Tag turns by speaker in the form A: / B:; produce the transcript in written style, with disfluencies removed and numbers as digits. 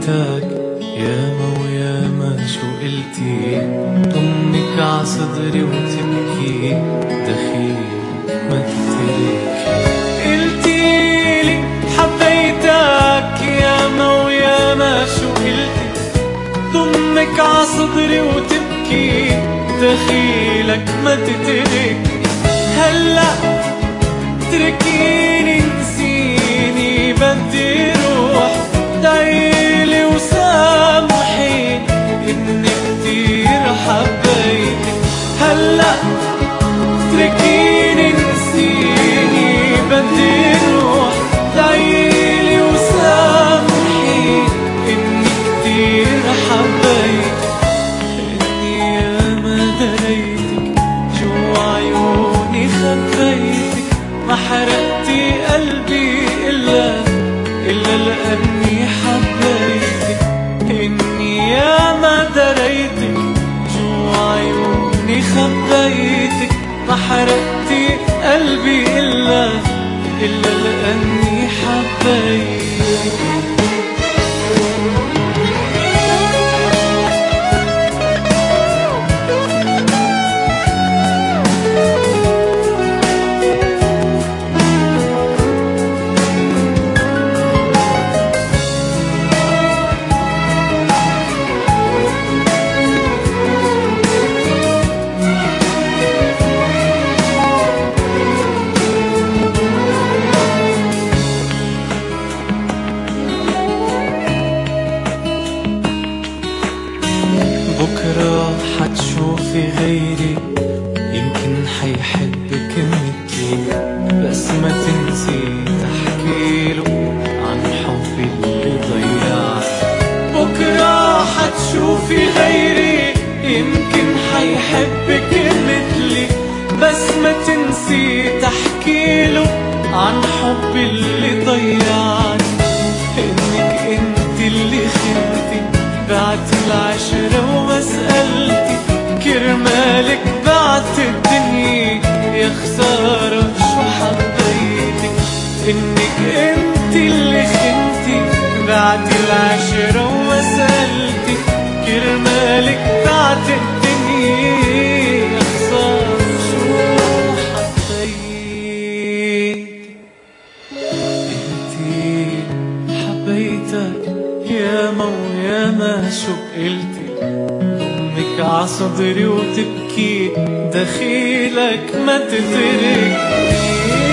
A: حبيتك ياما وياما شو قلتي، ضمك عصدري وتبكي دخيلك ما تتركي. قلتيلي حبيتك ياما وياما شو قلتي، ضمك عصدري وتبكي دخيلك ما تتركي. هلأ تركيني نسيني بدي روح، دعيلي وسامحي إني كتير حبيتك. هلأ تركيني نسيني بدي روح، دعيلي وسامحي إني كتير حبيتك. إني ياما دريتك جوا عيوني خبيتك، ما حرقتي قلبي إلا لأني حبيتك. إني ياما دريتك جوا عيوني خبيتك، ما حرقتي قلبي إلا لأني حبيتك. بكرة حتشوفي غيري يمكن حيحبك مثلي، بس ما تنسي تحكيله عن حبي اللي ضيعت. بكرة حتشوفي غيري يمكن حيحبك مثلي، بس ما تنسي تحكيله عن حبي اللي ضيعت. إنك انت اللي خنتي بعت العشرة وما سألتي، كرمالك بعت الدنيا يا خسارة شو حبيتك. إنك انت اللي خنتي بعت العشرة وما سألتي، كرمالك بعت الدنيا يا خسارة شو حبيتك. انتي حبيتك ياما وياما شو قلتي، ضمك عصدري وتبكي دخيلك ما تتركني.